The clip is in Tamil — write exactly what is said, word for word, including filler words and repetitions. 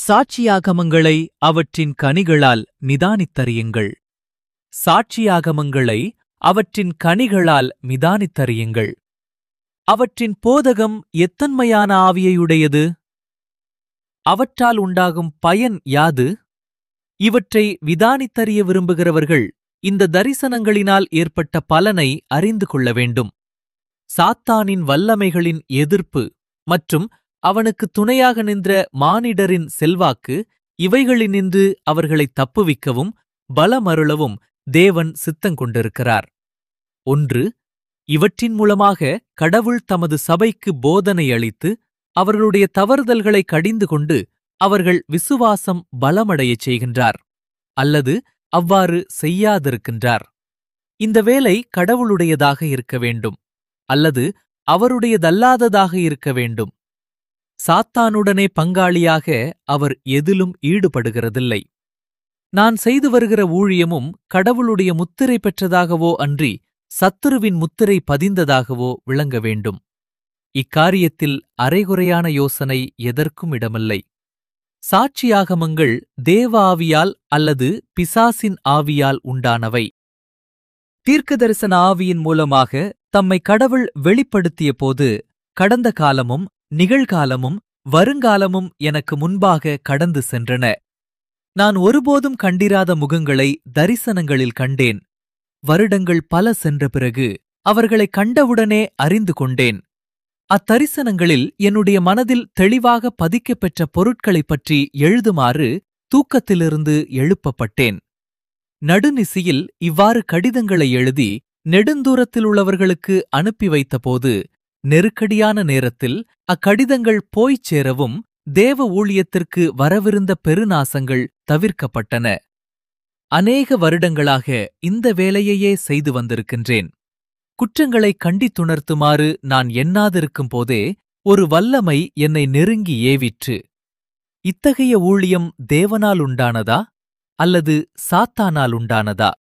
சாட்சியாகமங்களை அவற்றின் கனிகளால் நிதானித்தறியுங்கள். சாட்சியாகமங்களை அவற்றின் கனிகளால் மிதானித்தறியுங்கள். அவற்றின் போதகம் எத்தன்மையான ஆவியையுடையது? அவற்றால் உண்டாகும் பயன் யாது? இவற்றை விதானித்தறிய விரும்புகிறவர்கள் இந்த தரிசனங்களினால் ஏற்பட்ட பலனை அறிந்து கொள்ள வேண்டும். சாத்தானின் வல்லமைகளின் எதிர்ப்பு மற்றும் அவனுக்கு துணையாக நின்ற மானிடரின் செல்வாக்கு இவைகளினின்று அவர்களை தப்புவிக்கவும் பலமருளவும் தேவன் சித்தங்கொண்டிருக்கிறார். ஒன்று, இவற்றின் மூலமாக கடவுள் தமது சபைக்கு போதனை அளித்து அவர்களுடைய தவறுதல்களை கடிந்து கொண்டு அவர்கள் விசுவாசம் பலமடையச் செய்கின்றார், அல்லது அவ்வாறு செய்யாதிருக்கின்றார். இந்த வேலை கடவுளுடையதாக இருக்க வேண்டும், அல்லது அவருடையதல்லாததாக இருக்க வேண்டும். சாத்தானுடனே பங்காளியாக அவர் எதிலும் ஈடுபடுகிறதில்லை. நான் செய்து வருகிற ஊழியமும் கடவுளுடைய முத்திரை பெற்றதாகவோ அன்றி சத்துருவின் முத்திரை பதிந்ததாகவோ விளங்க வேண்டும். இக்காரியத்தில் அரைகுறையான யோசனை எதற்கும் இடமில்லை. சாட்சியாகமங்கள் தேவ ஆவியால் அல்லது பிசாசின் ஆவியால் உண்டானவை. தீர்க்கதரிசன ஆவியின் மூலமாக தம்மை கடவுள் வெளிப்படுத்திய போது கடந்த காலமும் நிகழ்காலமும் வருங்காலமும் எனக்கு முன்பாக கடந்து சென்றன. நான் ஒருபோதும் கண்டிராத முகங்களை தரிசனங்களில் கண்டேன். வருடங்கள் பல சென்ற பிறகு அவர்களைக் கண்டவுடனே அறிந்து கொண்டேன். அத்தரிசனங்களில் என்னுடைய மனதில் தெளிவாக பதிக்கப் பெற்ற பொருட்களைப் பற்றி எழுதுமாறு தூக்கத்திலிருந்து எழுப்பப்பட்டேன். நடுநிசியில் இவ்வாறு கடிதங்களை எழுதி நெடுந்தூரத்திலுள்ளவர்களுக்கு அனுப்பி வைத்தபோது நெருக்கடியான நேரத்தில் அக்கடிதங்கள் போய்ச் சேரவும் தேவ ஊழியத்திற்கு வரவிருந்த பெருநாசங்கள் தவிர்க்கப்பட்டன. அநேக வருடங்களாக இந்த வேலையையே செய்து வந்திருக்கின்றேன். குற்றங்களை கண்டித்துணர்த்துமாறு நான் எண்ணாதிருக்கும் போதே ஒரு வல்லமை என்னை நெருங்கி ஏவிற்று. இத்தகைய ஊழியம் தேவனால் உண்டானதா அல்லது சாத்தானால் உண்டானதா?